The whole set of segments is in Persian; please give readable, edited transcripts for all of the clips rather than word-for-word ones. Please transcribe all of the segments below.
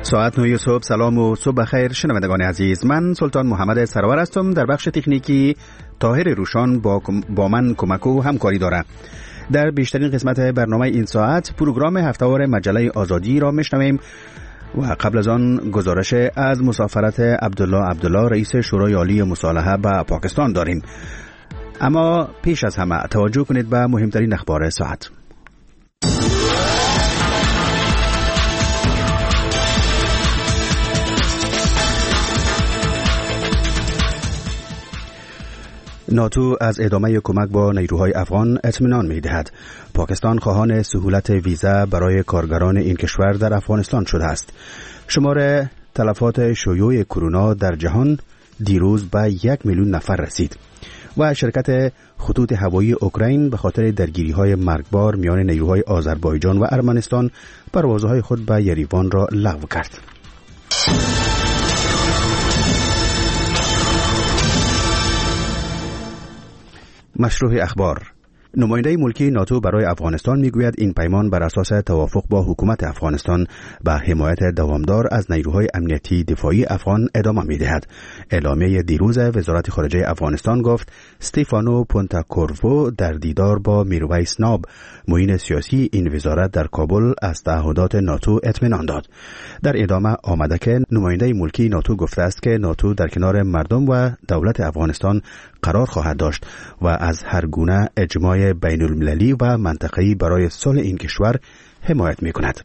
ساعت 9 صبح. سلام و صبح بخیر شنوندگان عزیز. من سلطان محمد سرور هستم. در بخش تکنیکی طاهر روشان با من کمک و همکاری داره. در بیشترین قسمت برنامه این ساعت پروگرام هفته‌وار مجله آزادی را میشنویم و قبل از آن گزارش از مسافرت عبدالله رئیس شورای عالی مصالحه به پاکستان داریم. اما پیش از همه توجه کنید به مهمترین اخبار ساعت. ناتو از ادامه کمک با نیروهای افغان اطمینان می‌دهد. پاکستان خواهان سهولت ویزا برای کارگران این کشور در افغانستان شده است. شمار تلفات شیوع کرونا در جهان دیروز به 1 میلیون نفر رسید و شرکت خطوط هوایی اوکراین به خاطر درگیری‌های مرگبار میان نیروهای آذربایجان و ارمنستان پروازهای خود به یریوان را لغو کرد. مشروع اخبار. نماینده ملکی ناتو برای افغانستان میگوید این پیمان بر اساس توافق با حکومت افغانستان به حمایت دوامدار از نیروهای امنیتی دفاعی افغان ادامه میدهد. اعلامیه دیروز وزارت خارجه افغانستان گفت استیفانو پونتاکورو در دیدار با میرویس ناب معین سیاسی این وزارت در کابل از تعهدات ناتو اطمینان داد. در ادامه آمده که نماینده ملکی ناتو گفته است که ناتو در کنار مردم و دولت افغانستان قرار خواهد داشت و از هر گونه اجماع بین المللی و منطقه‌ای برای صلح این کشور حمایت می‌کند.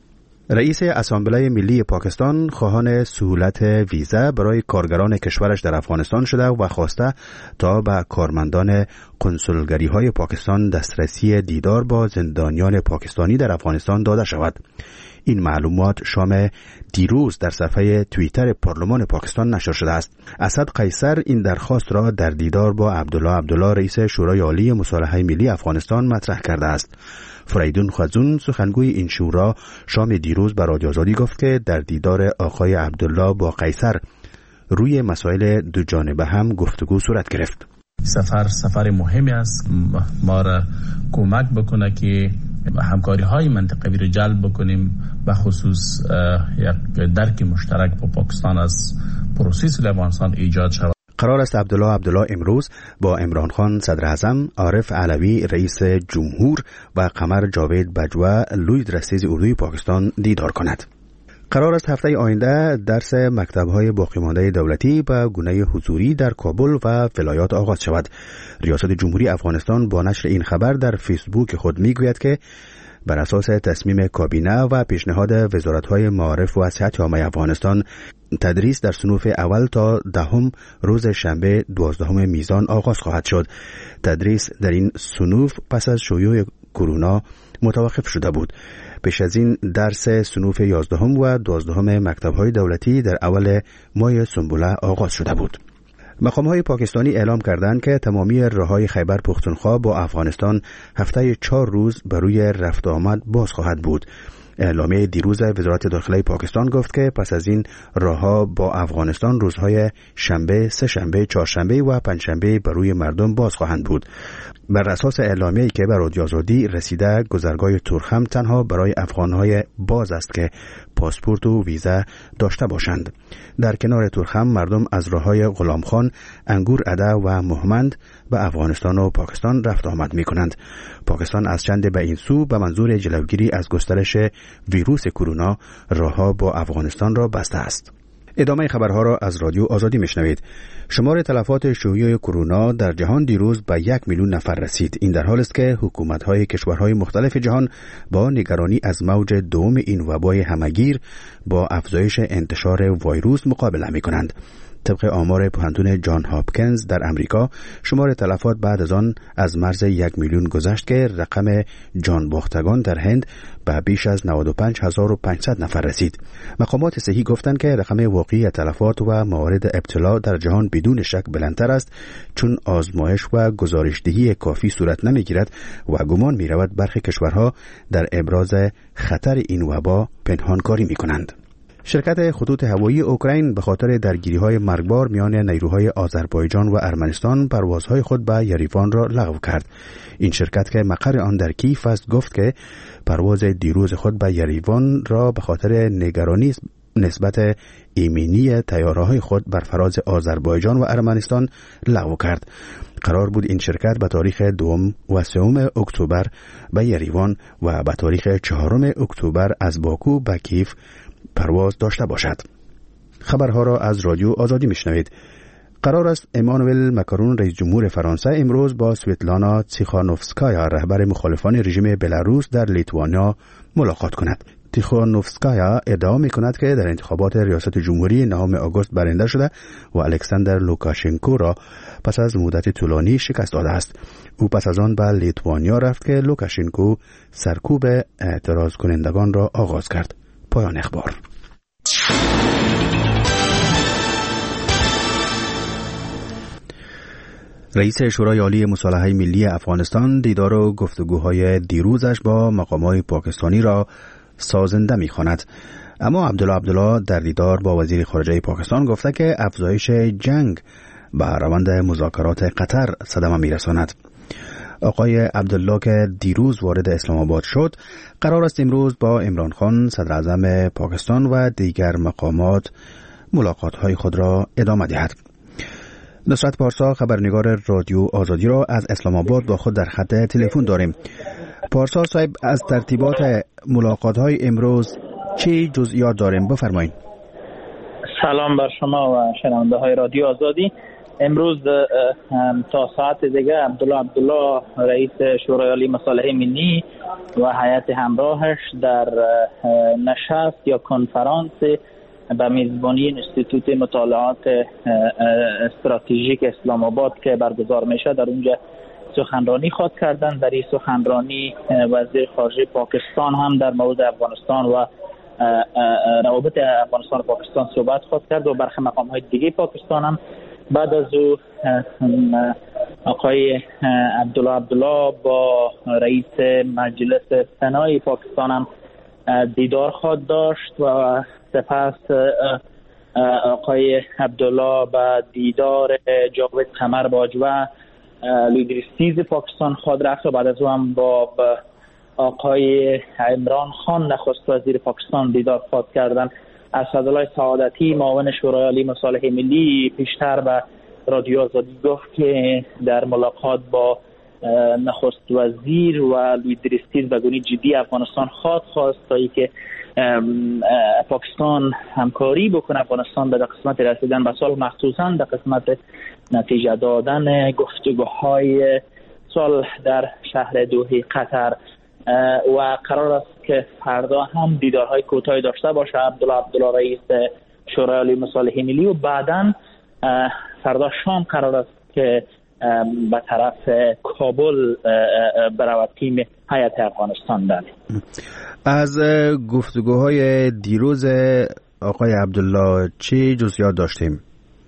رئیس اسامبله ملی پاکستان خواهان سهولت ویزا برای کارگران کشورش در افغانستان شده و خواسته تا به کارمندان قنسولگری‌های پاکستان دسترسی دیدار با زندانیان پاکستانی در افغانستان داده شود. این معلومات شام دیروز در صفحه توییتر پارلمان پاکستان نشر شده است. اسد قیصر این درخواست را در دیدار با عبدالله رئیس شورای عالی مصالحه ملی افغانستان مطرح کرده است. فریدون خزون سخنگوی این شورا شام دیروز به رادیو آزادی گفت که در دیدار آقای عبدالله با قیصر روی مسائل دو جانبه هم گفتگو صورت گرفت. سفر مهمی است، ما را کمک بکنه که همکاری های منطقوی را جلب بکنیم، به خصوص یک درک مشترک با پاکستان از پروسه صلح افغانستان ایجاد شود. قرار است عبدالله امروز با عمران خان صدر اعظم، عارف علوی رئیس جمهور و قمر جاوید بجوا لوی رئیس اردوی پاکستان دیدار کند. قرار است هفته آینده درس مکتب‌های باقی مانده دولتی به گونه حضوری در کابل و ولایات آغاز شود. ریاست جمهوری افغانستان با نشر این خبر در فیسبوک خود میگوید که بر اساس تصمیم کابینه و پیشنهاد وزارت‌های معارف و صحت عامه افغانستان تدریس در صنوف اول تا 10 روز شنبه 12 میزان آغاز خواهد شد. تدریس در این صنوف پس از شیوع کرونا متوقف شده بود. پیش از این درس صنوف 11 و 12 مکتب‌های دولتی در اول ماه سنبله آغاز شده بود. مقام‌های پاکستانی اعلام کردند که تمامی راه‌های خیبر پختونخوا با افغانستان هفته 4 روز بر روی رفت و آمد باز خواهد بود. اعلامیه دیروز وزارت داخله پاکستان گفت که پس از این راه‌ها با افغانستان روزهای شنبه، سه‌شنبه، چهارشنبه و پنجشنبه بر روی مردم باز خواهند بود. بر اساس اعلامیه‌ای که به رادیو آزادی رسیده، گذرگاه تورخم تنها برای افغان‌های باز است که پاسپورت و ویزا داشته باشند. در کنار تورخم مردم از راه‌های غلامخان، انگور اده و مهمند به افغانستان و پاکستان رفت آمد می‌کنند. پاکستان از چند به این سو به منظور جلوگیری از گسترش ویروس کرونا راه‌ها با افغانستان را بسته است. ادامه خبرها را از رادیو آزادی میشنوید. شمار تلفات شیوع کرونا در جهان دیروز به 1 میلیون نفر رسید. این در حالی است که حکومت‌های کشورهای مختلف جهان با نگرانی از موج دوم این وبای همه‌گیر با افزایش انتشار ویروس مقابله می‌کنند. طبق آمار پوهنتون جان هاپکینز در امریکا، شمار تلفات بعد از آن از مرز 1 میلیون گذشت که رقم جان باختگان در هند به بیش از 95500 نفر رسید. مقامات صحی گفتند که رقم واقعی تلفات و موارد ابتلا در جهان بدون شک بلندتر است، چون آزمایش و گزارشدهی کافی صورت نمیگیرد و گمان می‌رود برخی کشورها در ابراز خطر این وبا پنهانکاری می‌کنند. شرکت خطوط هوایی اوکراین به خاطر درگیری‌های مرگبار میان نیروهای آذربایجان و ارمنستان پروازهای خود به یریوان را لغو کرد. این شرکت که مقر آن در کیف است گفت که پرواز دیروز خود به یریوان را به خاطر نگرانی نسبت ایمنی طیاره‌های خود بر فراز آذربایجان و ارمنستان لغو کرد. قرار بود این شرکت به تاریخ 2 و 3 اکتبر به یریوان و به تاریخ 4 اکتبر از باکو به کیف پرواز داشته باشد. خبرها را از رادیو آزادی میشنوید. قرار است امانوئل ماکرون رئیس جمهور فرانسه امروز با سویتلانا تیخانوفسکایا رهبر مخالفان رژیم بلاروس در لیتوانیا ملاقات کند. تیخانوفسکایا ادعا می‌کند که در انتخابات ریاست جمهوری 9 آگوست برنده شده و الکساندر لوکاشنکو را پس از مدت طولانی شکست داده است. او پس از آن به لیتوانیا رفت که لوکاشنکو سرکوب اعتراض کنندگان را آغاز کرد. پایان اخبار. رئیس شورای عالی مصالحه ملی افغانستان دیدار و گفتگوهای دیروزش با مقامات پاکستانی را سازنده می‌خواند. اما عبدالله در دیدار با وزیر خارجه پاکستان گفته که افزایش جنگ به روند مذاکرات قطر صدمه می‌رساند. آقای عبدالله که دیروز وارد اسلام آباد شد، قرار است امروز با عمران خان صدر اعظم پاکستان و دیگر مقامات ملاقات‌های خود را ادامه دهد. نصرت پارسا خبرنگار رادیو آزادی را از اسلام آباد با خود در خط تلفن داریم. پارسا صاحب، از ترتیبات ملاقات‌های امروز چه جزئیات داریم؟ بفرمایید. سلام بر شما و شنونده‌های رادیو آزادی. امروز تا ساعت دیگه عبدالله رئیس شورای عالی مصالحه ملی و هیئت همراهش در نشست یا کنفرانس به میزبانی انستیتوت مطالعات استراتژیک اسلام آباد که برگزار میشه در اونجا سخنرانی خواهد کردن. در این سخنرانی وزیر خارجه پاکستان هم در مورد افغانستان و روابط افغانستان و پاکستان صحبت خواهد کرد و برخی مقام‌های دیگه پاکستان هم. بعد از او آقای عبدالله با رئیس مجلس سنای پاکستان هم دیدار خواهد داشت و سپس آقای عبدالله به دیدار جاوید قمر باجوه لیدرستیز پاکستان خواهد رفت و بعد از او هم با آقای عمران خان نخست وزیر پاکستان دیدار خواهد کردن. اسدالله سعادتی معاون شورای عالی مصالحه ملی پیشتر به رادیو آزادی گفت که در ملاقات با نخست وزیر و لیدرستیز به گونه جدی افغانستان خواست تا اینکه پاکستان همکاری بکنه افغانستان به قسمت رسیدن به صلح، مخصوصا در قسمت نتیجه دادن گفتگوهای صلح در شهر دوحه قطر و قرار است که فردا هم دیدارهای کوتاهی داشته باشه عبدالله رئیس شورای عالی مصالحه ملی و بعداً فردا شام قرار است که به طرف کابل برود تیم هیئت افغانستان بره. از گفتگوهای دیروز آقای عبدالله چه جزئیات داشتیم؟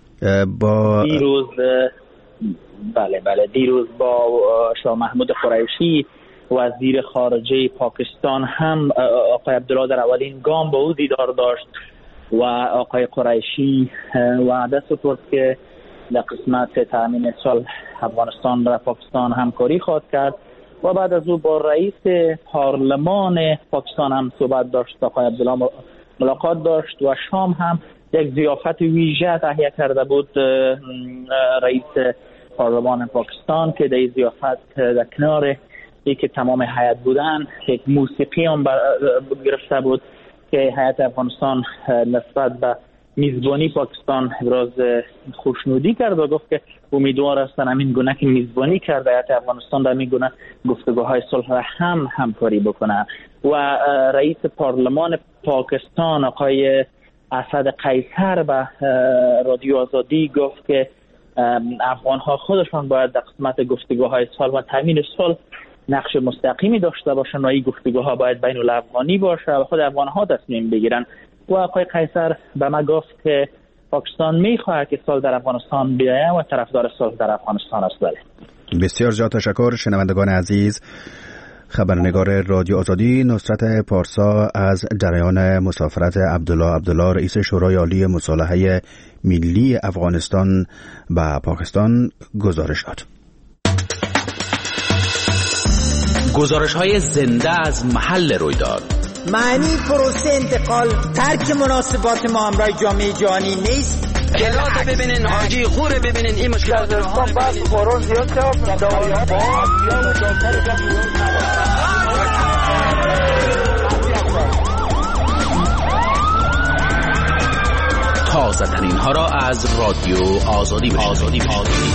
دیروز با شاه محمود قریشی وزیر خارجه پاکستان هم آقای عبدالله در اولین گام با او دیدار داشت و آقای قریشی وعده سپرد که در قسمت تامین صلح افغانستان و پاکستان همکاری خواهد کرد و بعد از او با رئیس پارلمان پاکستان هم صحبت داشت. آقای عبدالله ملاقات داشت و شام هم یک ضیافت ویژه تهیه کرده بود رئیس پارلمان پاکستان که در ضیافت در کنار که تمام هیئت بودن یک موسیقی هم گرفته بود که هیئت افغانستان نسبت به میزبانی پاکستان ابراز خوشنودی کرد و گفت که امیدوار هستن همین گونه که میزبانی کرده هیئت افغانستان در همین گونه گفتگوهای صلح را همکاری بکنه. و رئیس پارلمان پاکستان آقای اسد قیصر به رادیو آزادی گفت که افغان‌ها خودشان باید در قسمت گفتگوهای صلح و تامین صلح نقش مستقیمی داشته باشند و این گفتگوها باید بین الافغانی باشه و خود افغان‌ها تصمیم بگیرن. و آقای قیصر به ما گفت که پاکستان میخواهد که صلح در افغانستان بیاید و طرفدار صلح در افغانستان است. بسیار زیاد تشکر. شنوندگان عزیز، خبرنگار رادیو آزادی نصرت پارسا از جریان مسافرت عبدالله رئیس شورای عالی مصالحه ملی افغانستان به پاکستان گزارش داد. گزارش‌های زنده از محل رویداد، معنی پروسه انتقال ترک مناسبات ما همراه جامعه جهانی نیست. جلات ببینین، حاجی خوره ببینین، این مشکلات رو هم ببینین. بارون زیاد شد، تازه ترین ها را از رادیو آزادی بشنوید.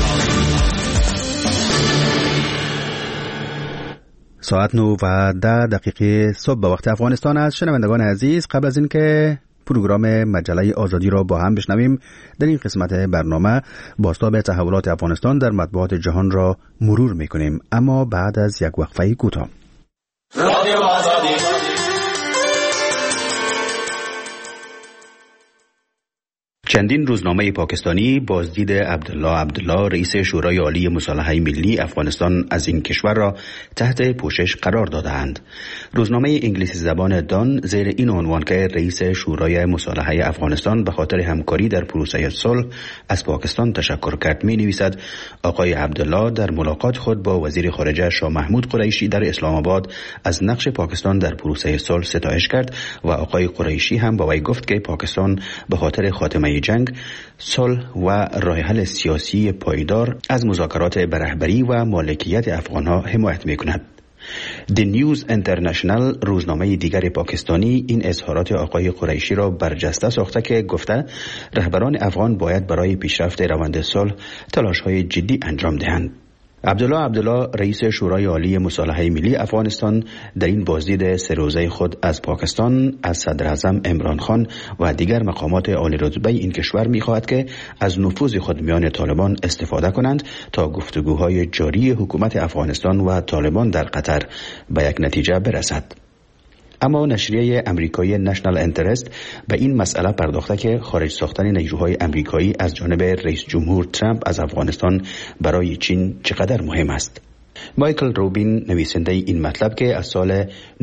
ساعت 9:10 صبح به وقت افغانستان است. شنوندگان عزیز، قبل از اینکه پروگرام مجله آزادی را با هم بشنویم، در این قسمت برنامه بازتاب تحولات افغانستان در مطبوعات جهان را مرور میکنیم، اما بعد از یک وقفه کوتاه. رادیو آزادی. چندین روزنامه پاکستانی بازدید عبدالله رئیس شورای عالی مصالحه ملی افغانستان از این کشور را تحت پوشش قرار دادند. روزنامه انگلیسی زبان دان زیر این عنوان که رئیس شورای مصالحه افغانستان به خاطر همکاری در پروسه صلح از پاکستان تشکر کرد می‌نویسد آقای عبدالله در ملاقات خود با وزیر خارجه شاه محمود قریشی در اسلام آباد از نقش پاکستان در پروسه صلح ستایش کرد و آقای قریشی هم با وی گفت که پاکستان به خاطر خاتمه جنگ، صلح و راه حل سیاسی پایدار از مذاکرات به رهبری و مالکیت افغانها حمایت می‌کند. The News International روزنامه دیگر پاکستانی این اظهارات آقای قریشی را برجسته ساخته که گفته رهبران افغان باید برای پیشرفت روند صلح تلاش‌های جدی انجام دهند. عبدالله رئیس شورای عالی مصالحه ملی افغانستان در این بازدید سه روزه خود از پاکستان از صدر اعظم عمران خان و دیگر مقامات عالی رتبه این کشور می‌خواهد که از نفوذ خود میان طالبان استفاده کنند تا گفتگوهای جاری حکومت افغانستان و طالبان در قطر به یک نتیجه برسد. اما نشریه امریکایی نشنال انترست به این مسئله پرداخته که خارج ساختن نیروهای امریکایی از جانب رئیس جمهور ترامپ از افغانستان برای چین چقدر مهم است. مایکل روبین نویسنده این مطلب که از سال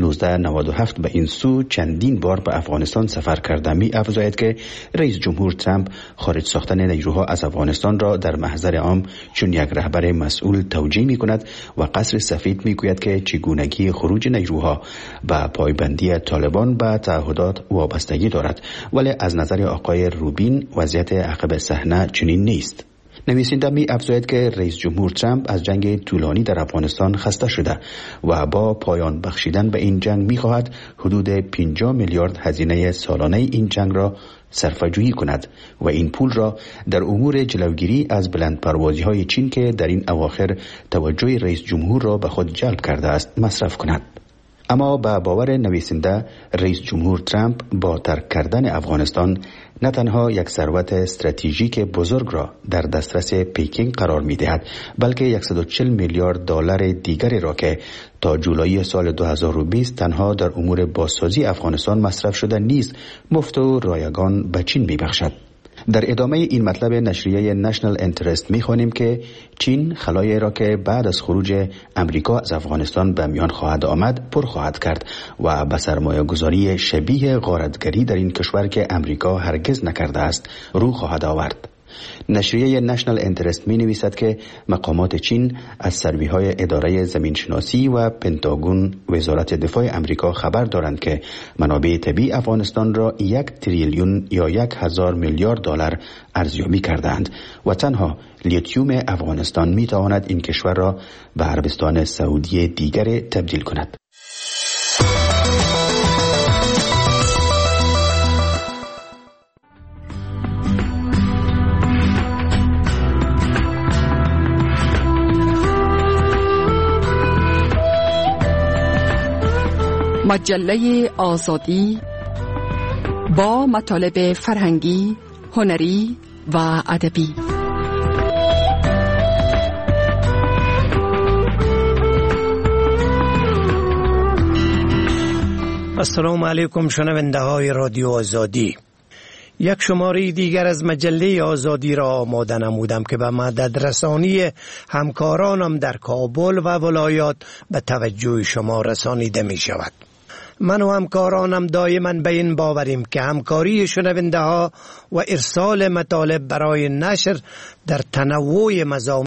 1997 به این سو چندین بار به افغانستان سفر کرده می افزاید که رئیس جمهور ترامپ خارج ساختن نیروها از افغانستان را در محضر عام چون یک رهبر مسئول توجیه می کند و قصر سفید می گوید که چگونگی خروج نیروها و پایبندی طالبان به تعهدات وابستگی دارد، ولی از نظر آقای روبین وضعیت عقب صحنه چنین نیست. نویسنده می افزاید که رئیس جمهور ترامپ از جنگ طولانی در افغانستان خسته شده و با پایان بخشیدن به این جنگ می خواهد حدود 50 میلیارد هزینه سالانه این جنگ را صرفه‌جویی کند و این پول را در امور جلوگیری از بلندپروازی های چین که در این اواخر توجه رئیس جمهور را به خود جلب کرده است مصرف کند. اما با باور نویسنده رئیس جمهور ترامپ با ترک کردن افغانستان نه تنها یک ثروت استراتژیک بزرگ را در دسترس پکینگ قرار می دهد، بلکه 140 میلیارد دلار دیگری را که تا جولای سال 2020 تنها در امور بازسازی افغانستان مصرف شده نیز مفت و رایگان به چین می بخشد. در ادامه این مطلب نشریه نشنال انترست می‌خوانیم که چین خلایی را که بعد از خروج امریکا از افغانستان به میان خواهد آمد پر خواهد کرد و به سرمایه‌گذاری شبیه غارتگری در این کشور که امریکا هرگز نکرده است رو خواهد آورد. نشریه نشنال انترست می نویسد که مقامات چین از سروی‌های اداره زمینشناسی و پنتاگون وزارت دفاع امریکا خبر دارند که منابع طبیعی افغانستان را 1 تریلیون یا 1000 میلیارد دلار ارزیابی کردند و تنها لیتیوم افغانستان می تواند این کشور را به عربستان سعودی دیگر تبدیل کند. مجله آزادی با مطالب فرهنگی، هنری و ادبی. السلام علیکم شنونده های رادیو آزادی. یک شماره دیگر از مجله آزادی را آماده نمودم که به مدد رسانی همکارانم در کابل و ولایات به توجه شما رسانیده می شود. من و همکارانم دائما به این باوریم که همکاری شنونده ها و ارسال مطالب برای نشر در تنوع مضامین